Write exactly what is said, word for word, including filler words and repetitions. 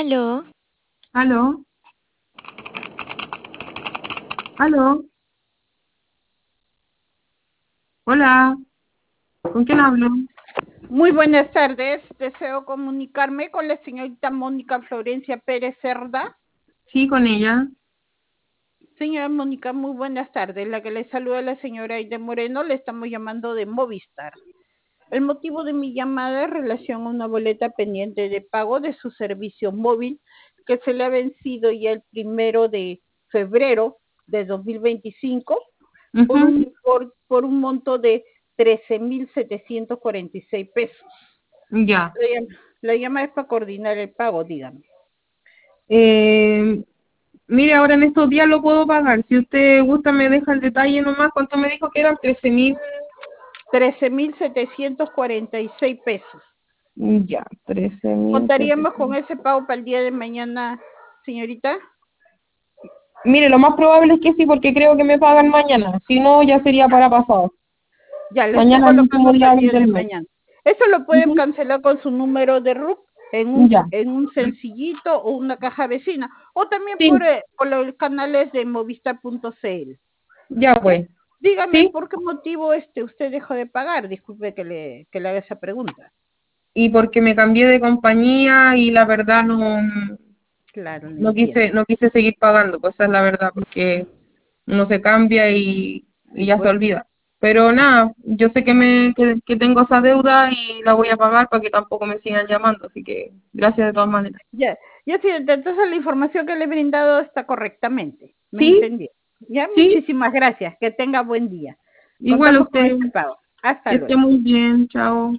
Aló, Aló, aló, hola, ¿con quién hablo? Muy buenas tardes. Deseo comunicarme con la señorita Mónica Florencia Pérez Cerda. Sí, con ella. Señora Mónica, muy buenas tardes. La que le saluda es la señora Aide Moreno. Le estamos llamando de Movistar. El motivo de mi llamada es en relación a una boleta pendiente de pago de su servicio móvil que se le ha vencido ya el primero de febrero de dos mil veinticinco por Ujú. un, por, por un monto de trece mil setecientos cuarenta y seis pesos. Ya. La llama, la llama es para coordinar el pago, dígame. Eh, Mire, ahora en estos días lo puedo pagar. Si usted gusta, me deja el detalle nomás. ¿Cuánto me dijo que eran? Trece mil. trece mil setecientos cuarenta y seis pesos. Ya, trece mil ¿Contaríamos setecientos. con ese pago para el día de mañana, señorita? Mire, lo más probable es que sí, porque creo que me pagan mañana. Si no, ya sería para pasado. Ya, le estoy Mañana es el último colocando para día el día de del mes. mañana. Eso lo pueden Ujú. cancelar con su número de R U C en un, Ya. en un sencillito o una caja vecina. O también por, Sí, eh, por los canales de movistar punto cl. ya ¿Sí? pues. Dígame, Sí. ¿por qué motivo este usted dejó de pagar? Disculpe que le, que le haga esa pregunta. Y porque me cambié de compañía y la verdad no, Claro, lo no entiendo. quise, no quise seguir pagando, pues esa es la verdad, porque uno se cambia y, y Sí, ya se pues. olvida. Pero nada, yo sé que me que, que tengo esa deuda y la voy a pagar para que tampoco me sigan llamando, así que gracias de todas maneras. Ya, ya sí, entonces la información que le he brindado está correctamente. ¿Me Sí, entendió? Ya, sí, muchísimas gracias. Que tenga buen día. igual Contamos con usted, este pago. Hasta que esté luego. muy bien, chao.